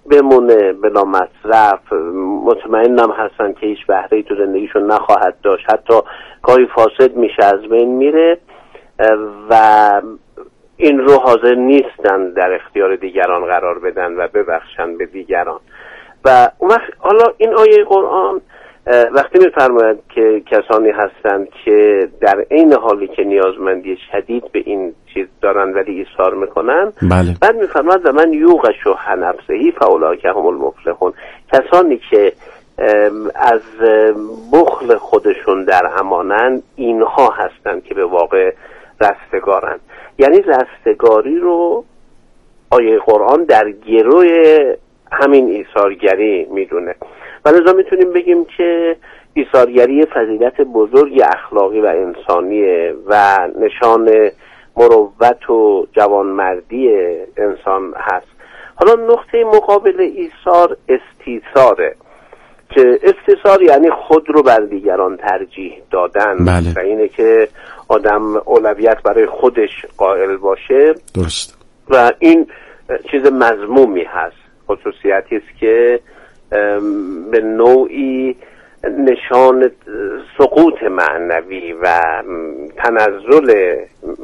بمونه بلا مصرف، مطمئنم هستن که هیچ بهره‌ای تو زندگیشون نخواهد داشت، حتی گاهی فاسد میشه، از بین میره و این رو حاضر نیستن در اختیار دیگران قرار بدن و ببخشن به دیگران. و اون وقت حالا این آیه قرآن وقتی میفرماید که کسانی هستند که در عین حالی که نیازمندی شدید به این چیز دارن ولی ایثار میکنن، بله. بعد میفرماید و من یوق شح نفسه فاولئک هم المفلحون، کسانی که از بخل خودشون در امانن، اینها هستند که به واقع رستگارن. یعنی رستگاری رو آیه قرآن در گروه همین ایثارگری میدونه و لذا میتونیم بگیم که ایثارگری فضیلت بزرگ اخلاقی و انسانیه و نشان مروت و جوانمردی انسان هست. حالا نقطه مقابل ایثار استیثاره، که استیثار یعنی خود رو بر دیگران ترجیح دادن. بله. و اینه که آدم اولویت برای خودش قائل باشه. درست. و این چیز مذمومی هست، خصوصیتی است که به نوعی نشان سقوط معنوی و تنزل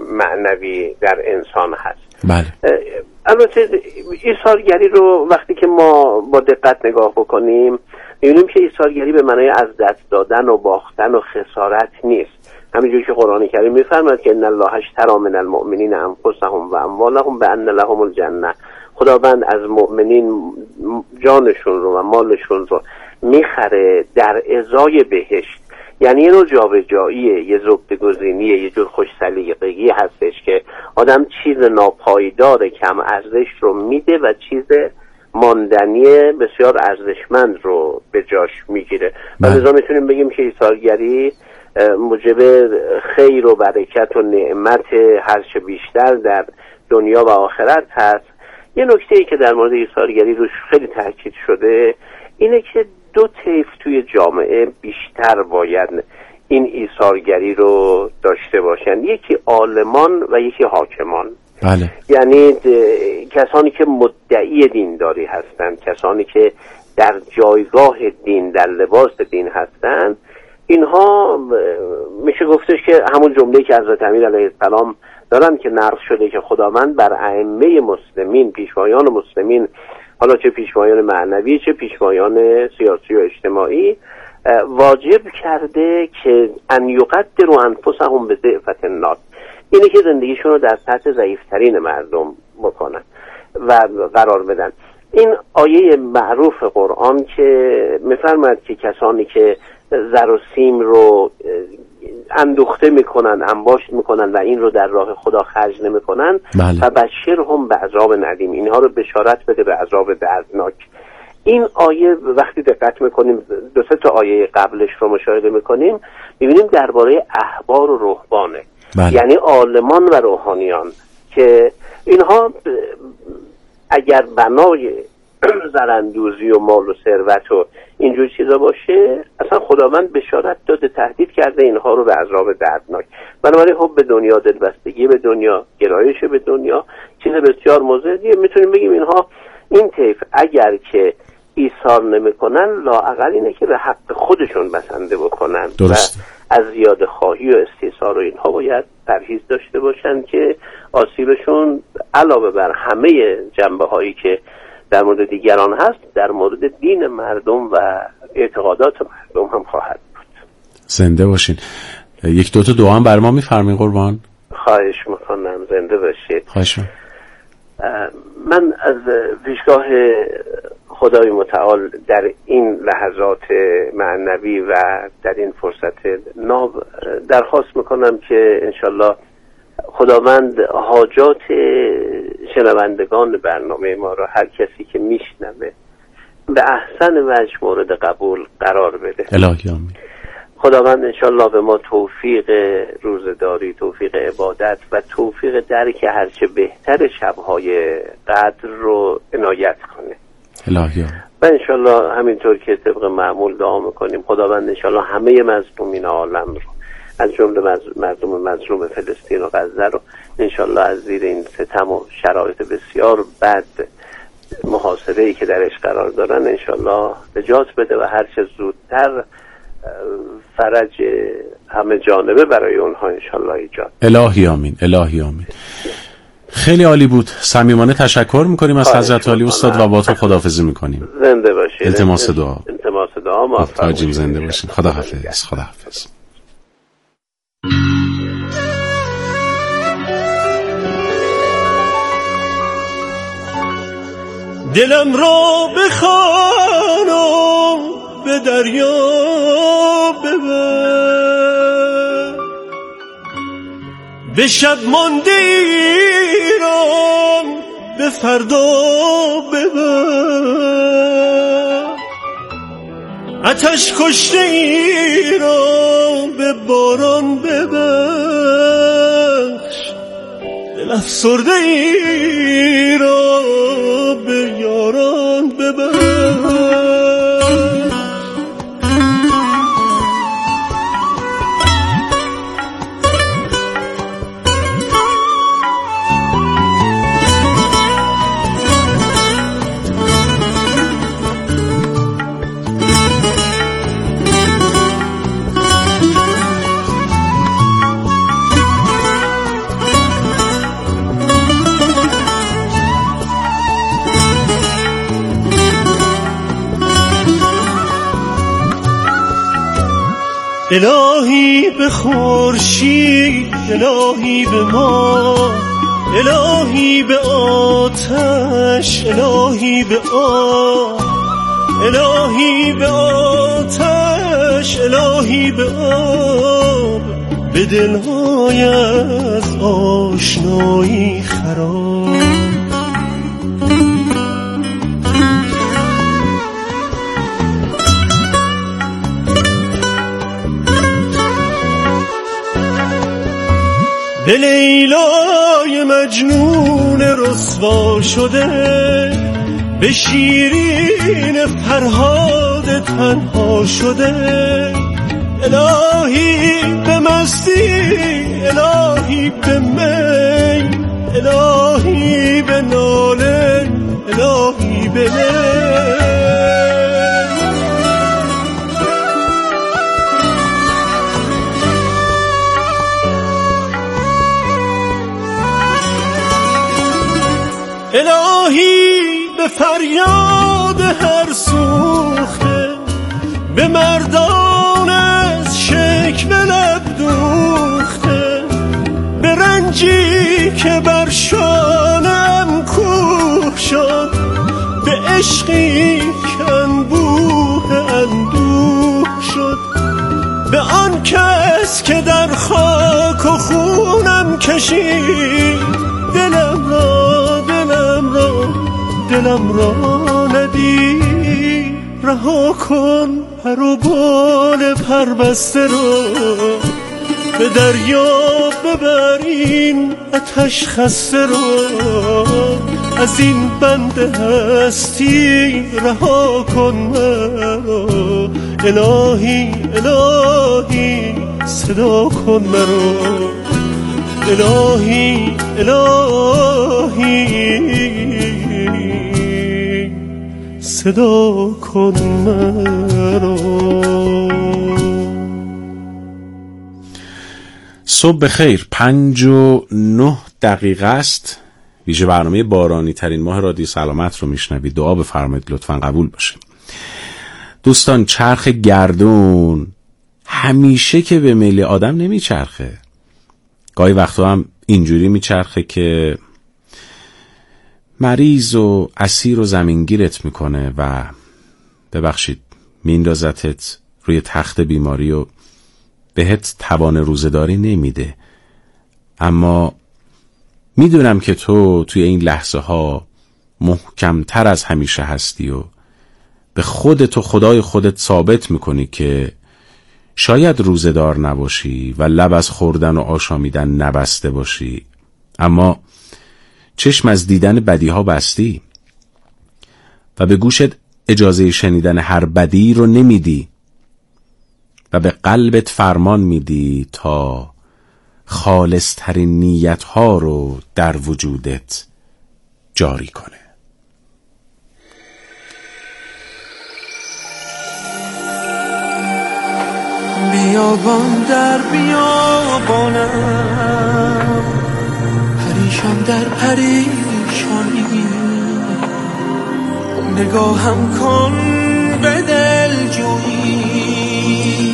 معنوی در انسان هست. بله. البته ایثارگری رو وقتی که ما با دقت نگاه بکنیم می‌بینیم که ایثارگری به معنای از دست دادن و باختن و خسارت نیست. همینجوری که قرآن کریم می‌فرماید که ان الله اشتری من المؤمنین انفسهم و اموالهم بان لهم الجنه، خداوند از مؤمنین جانشون رو و مالشون رو میخره در ازای بهشت. یعنی یه نوع جابجاییه، یه زبده‌گزینیه، یه جور خوش‌سلیقگی هستش که آدم چیز ناپایدار کم ارزش رو میده و چیز ماندنی بسیار ارزشمند رو به جاش میگیره. و لذا میتونیم بگیم که ایثارگری موجب خیر و برکت و نعمت هرچه بیشتر در دنیا و آخرت هست. یه نکته‌ای که در مورد ایثارگری روش خیلی تاکید شده اینه که دو طیف توی جامعه بیشتر باید این ایثارگری رو داشته باشن، یکی عالمان و یکی حاکمان. بله. یعنی کسانی که مدعی دینداری هستند، کسانی که در جایگاه دین، در لباس دین هستند، اینها میشه گفتش که همون جمله‌ای که حضرت امیر علیه السلام دارن که نقل شده که خداوند بر ائمه مسلمین، پیشوایان مسلمین، حالا چه پیشوایان معنوی چه پیشوایان سیاسی و اجتماعی، واجب کرده که ان یقدروا انفسهم بضعفة الناس، اینه که زندگیشون رو در سطح ضعیفترین مردم بکنن و قرار بدن. این آیه معروف قرآن که میفرماید که کسانی که زر و سیم رو اندوخته میکنن، انباشت میکنن و این رو در راه خدا خرج نمیکنن، فبشرهم بعذاب ندیم، اینها رو بشارت بده به عذاب دردناک. این آیه وقتی دقت میکنیم، دو سه تا آیه قبلش رو مشاهده میکنیم، میبینیم درباره احبار و رهبانه. یعنی عالمان و روحانیان که اینها اگر بنای زرندوزی و مال و ثروت و اینجور چیزا باشه، اصلا خداوند بشارت داده، تهدید کرده اینها رو به عذاب دردناک. بنابراین حب به دنیا، دلبستگی به دنیا، گرایش به دنیا چیز بسیار مضریه. میتونیم بگیم اینها این طیف اگر که ایثار نمیکنن، لااقل اینه که به حق خودشون بسنده بکنن. درست. و از زیاده خواهی و استیثار و اینها باید پرهیز داشته باشن که آسیبشون علاوه بر همه جنبه هایی که در مورد دیگران هست، در مورد دین مردم و اعتقادات مردم هم خواهد بود. زنده باشین. یک دوتا دعا هم بر ما میفرمین قربان؟ خواهش میکنم، زنده باشید. خواهش. من از پیشگاه خدای متعال در این لحظات معنوی و در این فرصت ناب درخواست میکنم که انشالله خداوند حاجات شنوندگان برنامه ما را، هر کسی که میشنوه، به احسن وجه مورد قبول قرار بده. الهی آمین. خداوند انشالله به ما توفیق روزداری، توفیق عبادت و توفیق درک هرچه بهتر شبهای قدر رو عنایت کنه. الهی آمین. و انشالله همینطور که طبق معمول دعا میکنیم، خداوند انشالله همه مظلومین عالم رو، از جمله مردم مظلوم فلسطین و غزه رو انشالله از زیر این ستم و شرایط بسیار بد محاصره‌ای که درش قرار دارن انشالله نجات بده و هر چه زودتر فرج همه جانبه برای اونها انشالله ایجاد. الهی آمین، الهی آمین. خیلی عالی بود. صمیمانه تشکر میکنیم از حضرت عالی استاد و با تو خداحافظی میکنیم. زنده باشید. التماس دعا. التماس دعا. موفق باشید. زنده باشید. خداحافظ. خداحافظ. دلم را بخوانم به دریا ببر، به شب مانده ایران به فردا ببر، آتش کشته ایران به باران ببخش، دل افسرده ایران به یاران ببخش. الهی به خورشید، الهی به ما، الهی به آتش، الهی به آب، الهی به آتش، الهی به آب، به دلهای از آشنایی خراب. به لیلای مجنون رسوا شده، به شیرین فرهاد تنها شده، الهی به مستی، الهی به می، الهی به ناله، الهی به الهی به فریاد هر سوخته، به مردان از شکوه لب دوخته، به رنجی که بر شانم کوه شد، به عشقی که انبوه اندوه شد، به آن کس که در خاک و خونم کشید، دلم را ندی، رها کن پر و بال پربسته رو، به دریا ببر این آتش خسته رو، از این بند هستی رها کن مرا، الهی الهی صدا کن مرا، الهی الهی صدا کن مرا. صبح بخیر. 5:09 است. ویژه برنامه بارانی ترین ماه رادیو سلامت رو میشنوید. دعا بفرمایید لطفاً قبول باشه. دوستان، چرخ گردون همیشه که به میل آدم نمیچرخه. گاهی وقتا هم اینجوری میچرخه که مریض و اسیر و زمینگیرت میکنه و ببخشید میندازتت روی تخت بیماری و بهت توان روزه‌داری نمیده. اما میدونم که تو توی این لحظه ها محکمتر از همیشه هستی و به خودت و خدای خودت ثابت میکنی که شاید روزه‌دار نباشی و لب از خوردن و آشامیدن نبسته باشی، اما چشم از دیدن بدیها بستی و به گوشت اجازه شنیدن هر بدی رو نمیدی و به قلبت فرمان میدی تا خالص ترین نیت ها رو در وجودت جاری کنه. بیابان در بیابانم، پریشان در پریشانی، نگاهم کن به دلجویی،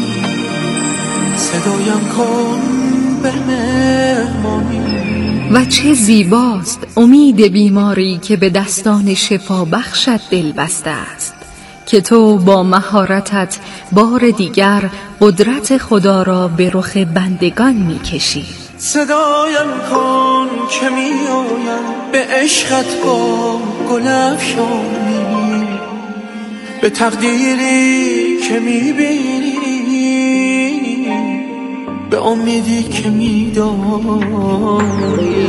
صدایم کن به مهمانی. و چه زیباست امید بیماری که به دستان شفا بخشت دل بسته است، که تو با مهارتت بار دیگر قدرت خدا را به رخ بندگان می‌کشی. صدایم کن که می‌آیم به عشقت با گل افشانی، به تقدیری که می‌بینی، به امیدی که می‌داری.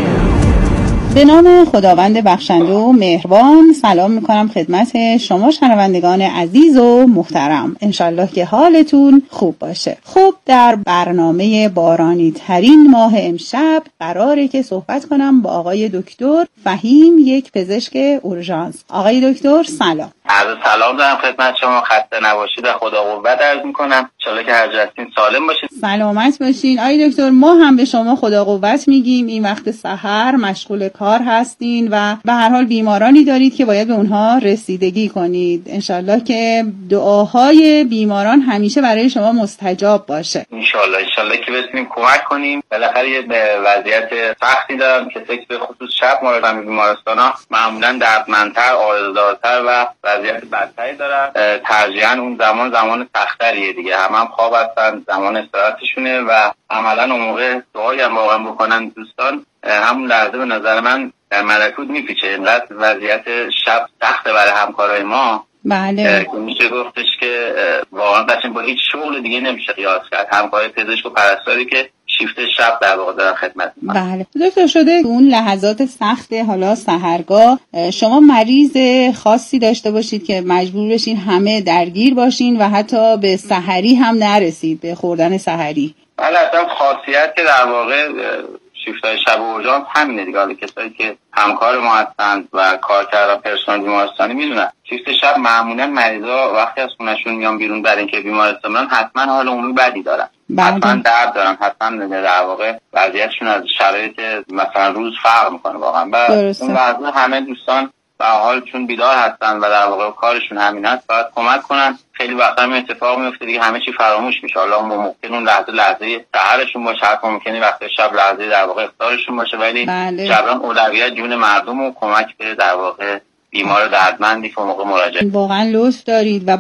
به نام خداوند بخشنده و مهربان سلام میکنم خدمت شما شنوندگان عزیز و محترم. انشالله که حالتون خوب باشه. خب در برنامه بارانی ترین ماه امشب قراره که صحبت کنم با آقای دکتر فهیم، یک پزشک اورژانس. آقای دکتر سلام. عرض سلام دارم خدمت شما، خسته نباشید و خدا قوت عرض میکنم. انشالله که هر جا هستین سالم باشید. سلامت باشین. آقای دکتر ما هم به شما خدا قوت میگیم. این وقت سحر مشغول کار هستین و به هر حال بیمارانی دارید که باید به اونها رسیدگی کنید. انشالله که دعاهای بیماران همیشه برای شما مستجاب باشه. انشالله که بتونیم کمک کنیم. بالاخره یه وضعیت سختی دارم که به خصوص شب موردم بیمارستانا معمولا دردمندتر، آرزودارتر و وضعیت بدتری دارن. ترجیحاً اون زمان سخت‌تریه دیگه، هم خواب هستن، زمان استراحتشونه و عملاً اون موقع دعایی هم واقعا بکنن دوستان، همون لحظه به نظر من در ملکوت میپیچه. اینقدر وضعیت شب سخته برای همکارای ما. بله. که میشه گفتش که واقعا قشنگ با هیچ شغل دیگه نمیشه قیاس کرد. همکارای پزشک و پرستاری که شیفت شب در واقع دارن خدمت میکنن. بله. دکتر شده اون لحظات سخت حالا سحرگاه شما مریض خاصی داشته باشید که مجبور بشین همه درگیر باشین و حتی به سحری هم نرسید، به خوردن سحری؟ بله، اصلا خاصیت که در واقع شیفت‌های شب اورژانس همینه دیگه. حالا کسایی که همکار ما هستند و کار کردن پرسنل بیمارستانی میدونن شیفت شب معمولا مریضا وقتی از خونه‌شون میان بیرون برای اینکه بیمارستان برن حتما حال عمومی بدی دارن، حتما درد دارن، حتما در واقع وضعیتشون از شرایط مثلا روز فرق میکنه واقعا. و اون وضع همه دوستان به حال چون بیدار هستن و در واقع کارشون همین هست باید کمک کنن. خیلی وقتا هم اتفاق میفته دیگه همه چی فراموش میشه. حالا ممکن اون لحظه سحرشون باشه، حتی ممکنه وقت شب لحظه در واقع افطارشون باشه، ولی جبران اولویت جون مردم و کمک به در واقع بیمار دردمندی که موقع مراجعه. واقعا لطف دارید و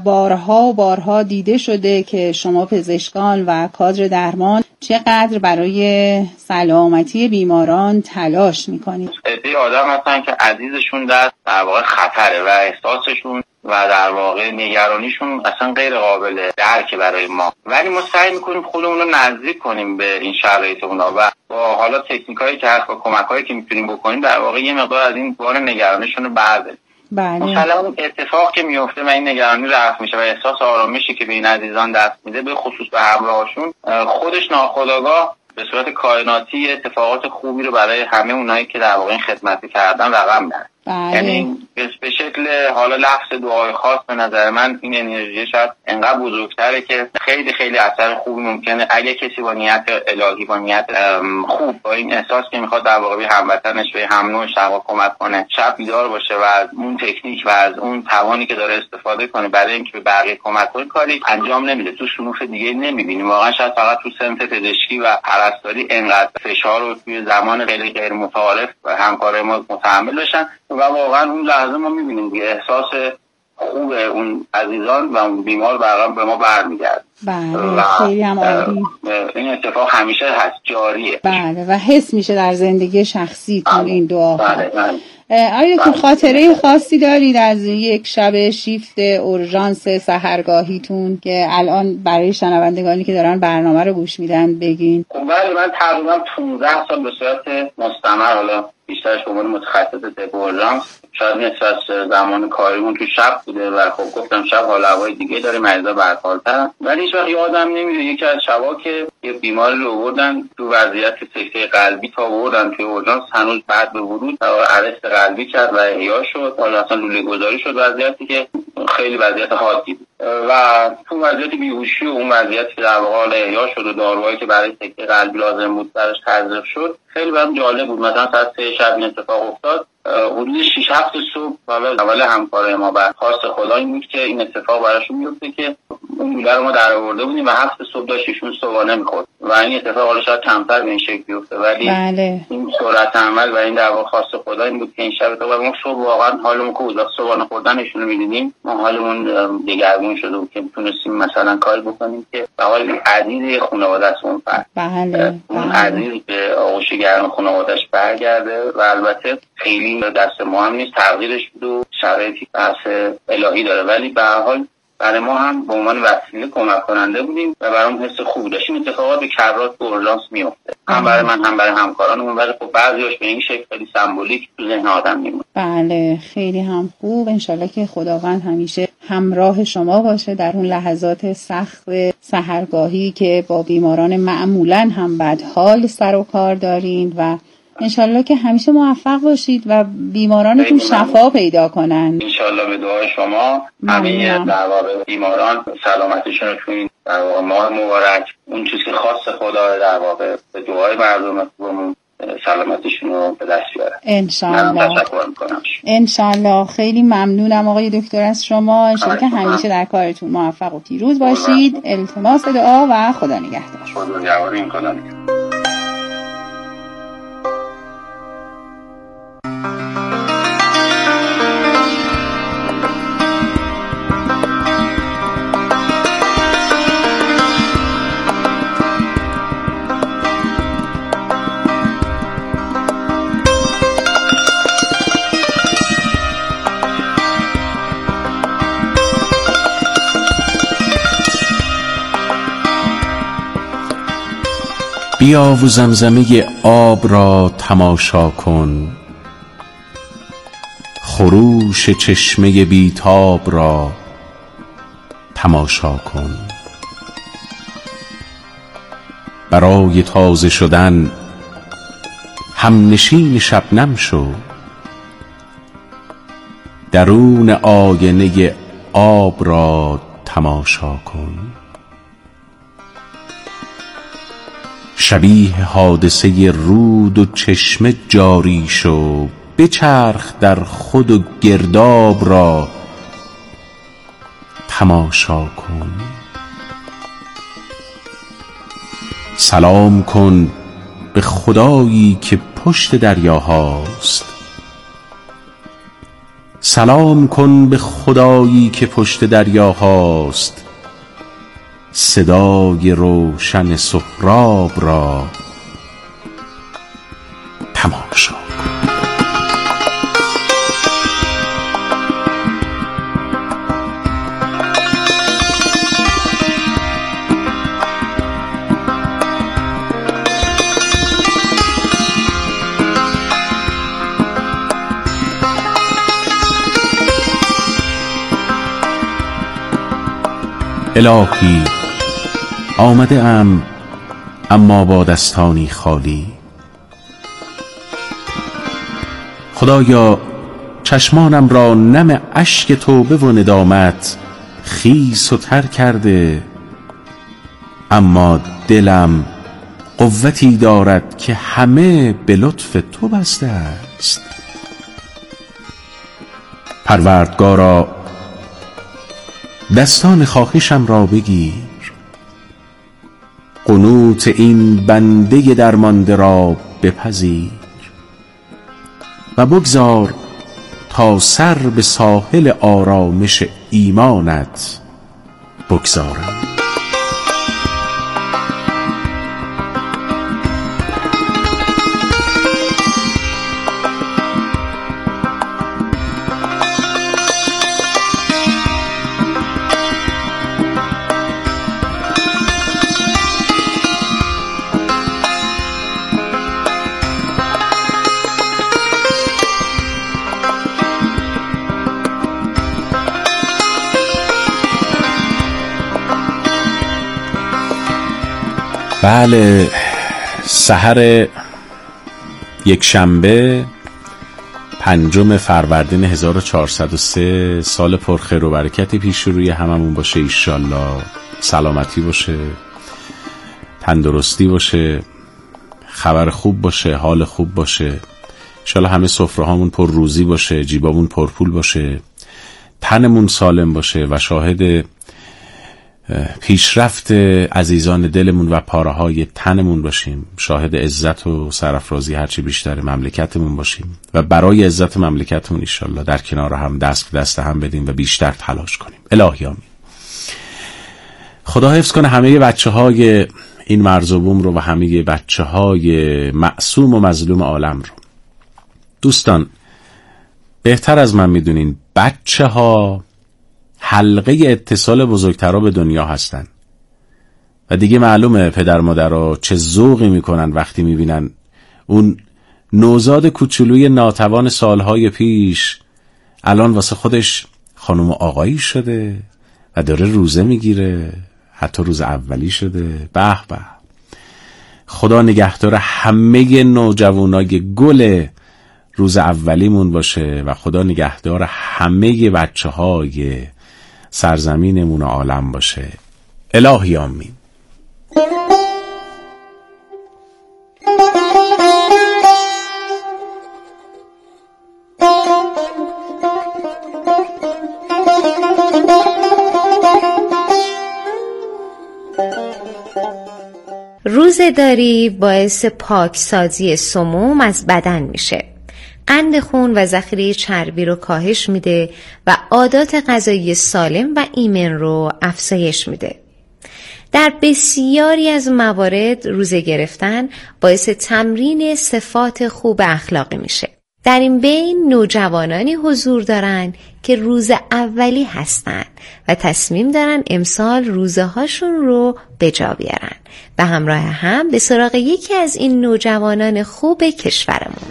بارها دیده شده که شما پزشکان و کادر درمان چقدر برای سلامتی بیماران تلاش میکنید. عده آدم هستن که عزیزشون در واقع خطره و احساسشون و در واقع نگرانیشون اصلا غیر قابل درک برای ما، ولی ما سعی میکنیم خودمون رو نزدیک کنیم به این شرایط اونا و با حالا تکنیکایی که هست، با کمکایی که میتونیم بکنیم در واقع یه مقدار از این بار نگرانیشون رو برداریم. مثلا اون اتفاق که میفته و این نگرانی رفع میشه و احساس آرامشی که به این عزیزان دست میده، به خصوص به همراهاشون، خودش ناخودآگاه به صورت کائناتی اتفاقات خوبی رو برای همه اونایی که در واقع این خدمتی کردن رقم میزنه. یعنی به شکل حالا لفظ دعای خاص به نظر من این انرژی شاید انقدر بزرگتره که خیلی خیلی اثر خوبی ممکنه اگه کسی با نیت الهی، با نیت خوب، با این احساس که میخواد در واقع به هموطنش، به هم نوعش کمک کنه، شب بیدار باشه و از اون تکنیک و از اون توانی که داره استفاده کنه برای اینکه به بقیه کمک کنه، کاری انجام نمیده. تو صنوف دیگه نمیبینیم. واقعا شاید فقط تو سمت پزشکی و پرستاری انقدر فشار رو توی زمان خیلی غیر متعارف همکارای ما متحمل بشن و واقعا اون لحظه ما میبینیم دیگه احساس خوب اون عزیزان و اون بیمار به ما برمیگرده. بله، خیلی هم عالی. این اتفاق همیشه هست، جاریه. بله، و حس میشه در زندگی شخصی تون این دعا. بله. آیا تو خاطره خاصی دارید از یک شب شیفت اورژانس سحرگاهیتون که الان برای شنوندگانی که دارن برنامه رو گوش میدن بگین؟ بله، من تقریبا 15 سال به صورت مستمر، حالا بیشترش به عنوان متخصص طب اورژانس، شاید نصف از زمان کاریمون تو شب بوده و خب گفتم شب حال هوای دیگه داره، مریضا برحال‌ترن، ولی هیچ وقت یادم نمیاد یکی از شبا که یه بیماری رو آوردن تو وضعیت سکته قلبی تا آوردن توی اورژانس، هنوز بعد به ورود ارست قلبی کرد و احیا شد. حالا اصلا لوله گذاری شد، وضعیتی که خیلی وضعیت حادی بود. و تو وضعیت بیهوشی و اون وضعیتی که در واقع احیا شد و داروهایی که برای سکته قلبی لازم بود درش تزریق شد، خیلی برام جالب بود. مثلا ساعت 3 شب این اتفاق افتاد. حدود 6-7 صبح اول همکارای ما بر خواست خدا این بود که این اتفاق براشون میفته که اون دوله رو ما در آورده بودیم و 7 صبح داشت ایشون صبحانه میخورد و این اتفاق حالا شاید کمتر به این شکل بیفته، ولی این سرعت عمل و این در واقع خواست خدا این بود که این شب اتفاق ما صبح واقعا حالمون خوب بود. صبحانه خوردن ایشون رو می‌دیدیم ما حالمون دگرگون شده بود که میتونستیم مثلا کاری بکنیم که به حال عزیز خانواده است اون فرد. اون عزیزی که آغوش گرم خانواده‌اش برگرده و البته خیلی دست ما هم نیست، تغییرش بود و شرایطی بحث الهی داره، ولی به هر حال برای ما هم به عنوان وسیله کمک کننده بودیم و برام حس خوب داشت. این اتفاقات به کرات به اورژانس میفته، هم برای من هم برای همکارانمون، ولی خب بعضیاش به این شکل خیلی سمبولیک تو ذهن آدم میمونه. بله خیلی هم خوب. انشالله که خداوند همیشه همراه شما باشه در اون لحظات سخت سحرگاهی که با بیماران معمولا هم بدحال سر و کار دارین و انشالله که همیشه موفق باشید و بیمارانتون شفا پیدا کنن. انشالله به دعای شما همه در واقع بیماران سلامتیشون رو توی در واقع ماه مبارک اون چیزی که خاص خدا در واقع به دعای مردم خوبمون سلامتیشون رو به دست بیاره. انشالله. تشکر میکنم. انشالله. خیلی ممنونم آقای دکتر از شما. انشالله که همیشه در کارتون موفق و پیروز باشید. التماس دعا و خدا نگهدار. خدا نگهدار. بیا و زمزمه آب را تماشا کن، خروش چشمه بیتاب را تماشا کن. برای تازه شدن همنشین شبنم شو، درون آینه آب را تماشا کن. شبیه حادثه رود و چشمه جاری شو، بچرخ در خود و گرداب را تماشا کن. سلام کن به خدایی که پشت دریاهاست، سلام کن به خدایی که پشت دریاهاست. صدای روشن سهراب را تماشا کن. الهی آمده ام اما با دستانی خالی، خدایا چشمانم را نم اشک توبه و ندامت خیس و تر کرده، اما دلم قوتی دارد که همه به لطف تو بسته است. پروردگارا دستان خواهشم را بگیر، قنوت این بنده درمانده را بپذیر و بگذار تا سر به ساحل آرامش ایمانت بگذارم. بله، سحر یک شنبه 5 فروردین 1403 سال پرخیر و برکتی پیش روی هممون باشه. ایشالله سلامتی باشه، تندرستی باشه، خبر خوب باشه، حال خوب باشه. ایشالله همه سفره هامون پر روزی باشه، جیبامون پر پول باشه، تنمون سالم باشه و شاهد پیشرفت عزیزان دلمون و پاره های تنمون باشیم. شاهد عزت و سرافرازی هرچی بیشتر مملکتمون باشیم و برای عزت مملکتمون انشالله در کنار هم دست به دست هم بدیم و بیشتر تلاش کنیم. الهی آمین. خدا حفظ کنه همه بچه های این مرز و بوم رو و همه بچه های معصوم و مظلوم عالم رو. دوستان بهتر از من میدونین بچه ها حلقه اتصال بزرگترها به دنیا هستن و دیگه معلومه پدر مادرها چه ذوقی میکنن وقتی میبینن اون نوزاد کوچولوی ناتوان سالهای پیش الان واسه خودش خانم و آقایی شده و داره روزه میگیره، حتی روز اولی شده. به به، خدا نگهدار همه نوجوانای گل روز اولیمون باشه و خدا نگهدار همه بچه های سرزمینمون و عالم باشه. الهی آمین. روزه‌داری باعث پاکسازی سموم از بدن میشه. قند خون و ذخیره چربی رو کاهش میده و عادات غذایی سالم و ایمن رو افزایش میده. در بسیاری از موارد روزه گرفتن باعث تمرین صفات خوب اخلاقی میشه. در این بین نوجوانانی حضور دارن که روز اولی هستن و تصمیم دارن امسال روزه هاشون رو به جا بیارن و همراه هم به سراغ یکی از این نوجوانان خوب کشورمون.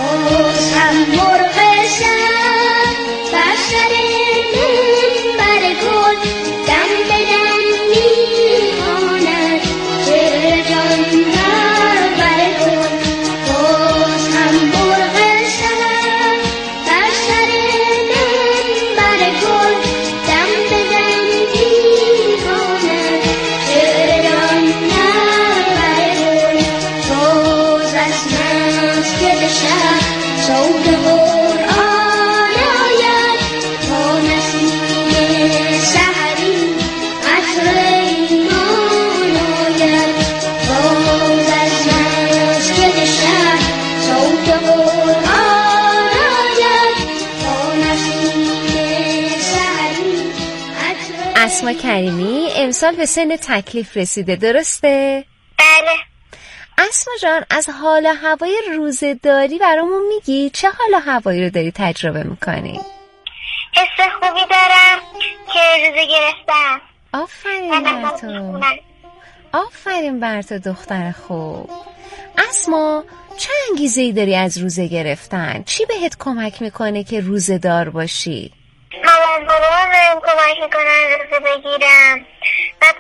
اسما کریمی امسال به سن تکلیف رسیده، درسته؟ بله. اسما جان، از حال و هوای روزه‌داری برامون میگی؟ چه حال و هوایی رو داری تجربه میکنی؟ حس خوبی دارم که روزه گرفتم. آفرین بر تو، آفرین بر تو دختر خوب. اسما، چه انگیزه‌ای داری از روزه گرفتن؟ چی بهت کمک میکنه که روزه دار باشی؟ مامان بابام بهم کمک میکنن روزه بگیرم. بعد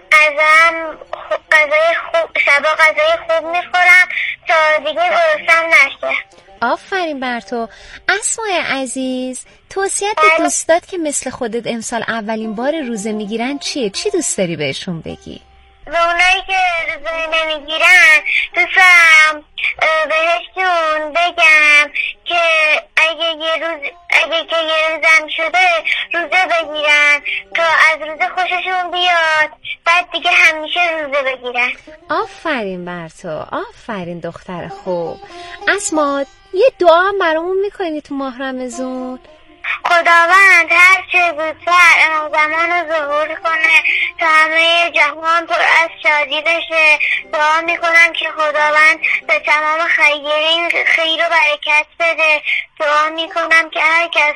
غذای خوب شبا غذای خوب میخورم تا دیگه گرسنه‌ام نشه. آفرین بر تو. اسماء عزیز، توصیت به دوستات که مثل خودت امسال اولین بار روزه میگیرن چیه؟ چی دوست داری بهشون بگی؟ به اونایی که روزه نمیگیرن دوستم بهشون بگم که اگه یه روزم شده روزه بگیرن تا از روزه خوششون بیاد، بعد دیگه همیشه روزه بگیرن. آفرین بر تو، آفرین دختر خوب. اسما، یه دعا هم برامون میکنی تو ماه رمضان؟ خداوند هر چه زودتر امام زمان رو ظهور کنه تا همه جهان پر از شادی بشه. دعا میکنم که خداوند به تمام خیرین خیر و برکت بده. دعا میکنم که هر کس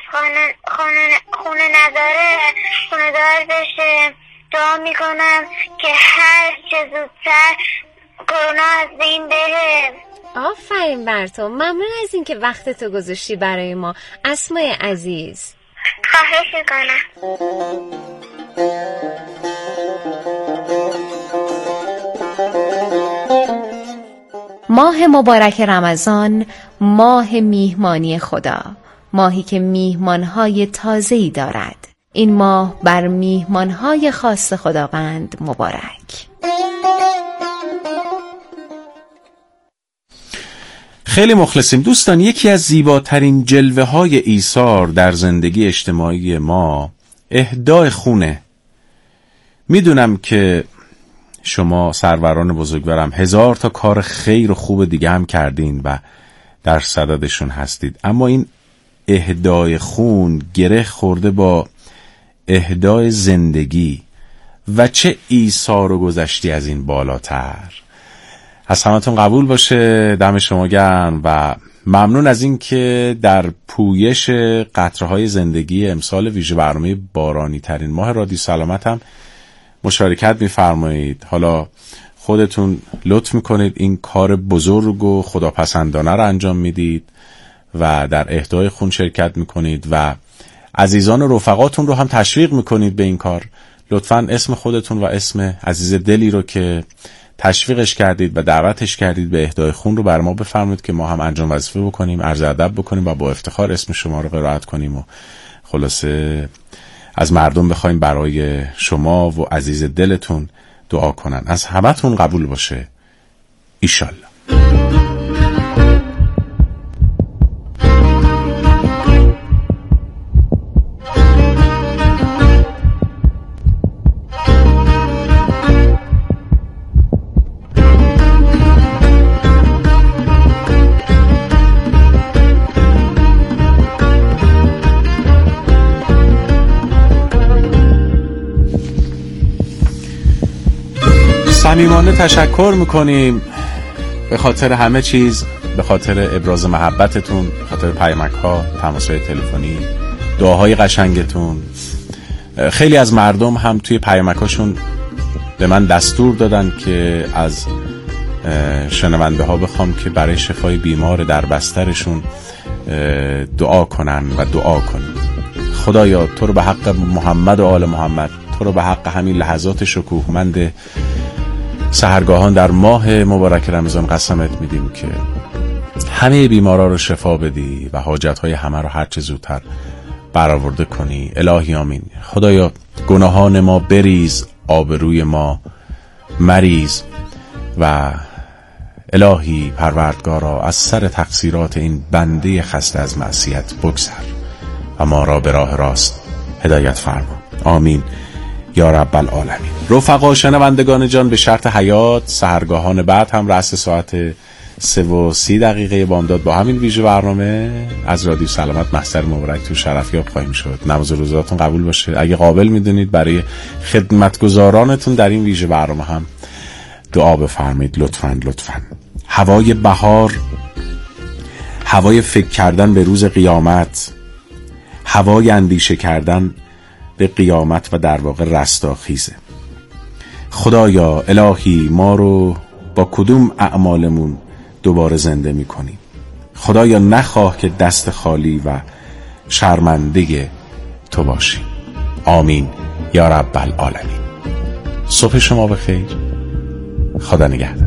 خونه نداره خونه دار بشه. دعا میکنم که هر چه زودتر کرونا از بین بره. آفرین بر تو. ممنون از این که وقتتو گذاشتی برای ما اسماء عزیز. خواهش میکنم. ماه مبارک رمضان، ماه میهمانی خدا، ماهی که میهمانهای تازه‌ای دارد. این ماه بر میهمانهای خاص خداوند مبارک. خیلی مخلصیم دوستان. یکی از زیباترین جلوه های ایثار در زندگی اجتماعی ما اهدای خونه. میدونم که شما سروران بزرگوارم 1000 تا کار خیر و خوب دیگه هم کردین و در صددشون هستید، اما این اهدای خون گره خورده با اهدای زندگی و چه ایثار و گذشتی از این بالاتر. از همتون قبول باشه، دم شما گرم و ممنون از این که در پویش قطره‌های زندگی امسال ویژه برنامه بارانی ترین ماه رادیو سلامت هم مشارکت می‌فرمایید. حالا خودتون لطف می‌کنید این کار بزرگ و خداپسندانه رو انجام میدید و در اهدای خون شرکت می‌کنید و عزیزان و رفقاتون رو هم تشویق می‌کنید به این کار. لطفاً اسم خودتون و اسم عزیز دلی رو که تشویقش کردید و دعوتش کردید به اهدای خون رو بر ما بفرمایید که ما هم انجام وظیفه بکنیم، عرض ادب بکنیم و با افتخار اسم شما رو قرائت کنیم و خلاصه از مردم بخوایم برای شما و عزیز دلتون دعا کنن. از همتون قبول باشه ایشالله. صمیمانه تشکر میکنیم به خاطر همه چیز، به خاطر ابراز محبتتون، به خاطر پیامک ها، تماس‌های تلفنی، دعاهای قشنگتون. خیلی از مردم هم توی پیامکاشون به من دستور دادن که از شنونده ها بخوام که برای شفای بیمار در بسترشون دعا کنن و دعا کنیم. خدایا تو رو به حق محمد و آل محمد، تو رو به حق همین لحظات شکوهمند سحرگاهان در ماه مبارک رمضان قسمت میدیم که همه بیمارا رو شفا بدی و حاجتهای همه رو هرچه زودتر برآورده کنی. الهی آمین. خدایا گناهان ما بریز، آبروی ما مریز و الهی پروردگارا از سر تقصیرات این بنده خسته از معصیت بگذر و ما را به راه راست هدایت فرما. آمین یا رب العالمین. رفقا شنوندگان جان، به شرط حیات سحرگاهان بعد هم رأس ساعت 3:30 بامداد با همین ویژه برنامه از رادیو سلامت محضر مبارک تو شرفیاب خواهیم شد. نماز روزاتون قبول باشه. اگه قابل میدونید برای خدمتگزارانتون در این ویژه برنامه هم دعا بفرمایید لطفاً. هوای بهار، هوای فکر کردن به روز قیامت، هوای اندیشه کردن به قیامت و در واقع رستاخیزه. خدایا الهی ما رو با کدوم اعمالمون دوباره زنده میکنی. خدایا نخواه که دست خالی و شرمنده تو باشی. آمین یا رب العالمین. صبح شما بخیر. خدا نگهدار.